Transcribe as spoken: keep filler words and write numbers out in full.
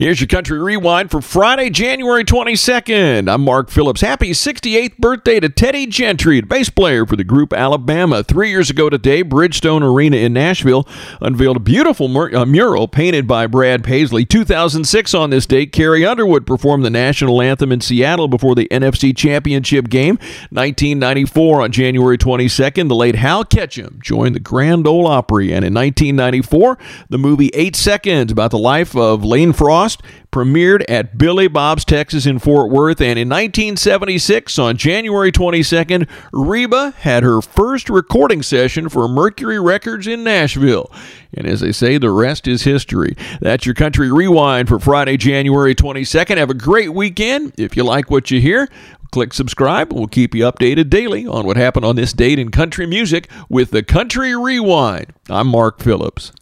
Here's your Country Rewind for Friday, January twenty-second. I'm Mark Phillips. Happy sixty-eighth birthday to Teddy Gentry, bass player for the group Alabama. Three years ago today, Bridgestone Arena in Nashville unveiled a beautiful mur- uh, mural painted by Brad Paisley. two thousand six on this date, Carrie Underwood performed the national anthem in Seattle before the N F C Championship game. nineteen ninety-four on January twenty-second, the late Hal Ketchum joined the Grand Ole Opry. And in nineteen ninety-four, the movie Eight Seconds about the life of Lane Frost premiered at Billy Bob's Texas in Fort Worth. And in nineteen seventy-six, on January twenty-second, Reba had her first recording session for Mercury Records in Nashville. And as they say, the rest is history. That's your Country Rewind for Friday, January twenty-second. Have a great weekend. If you like what you hear, click subscribe. We'll keep you updated daily on what happened on this date in country music with the Country Rewind. I'm Mark Phillips.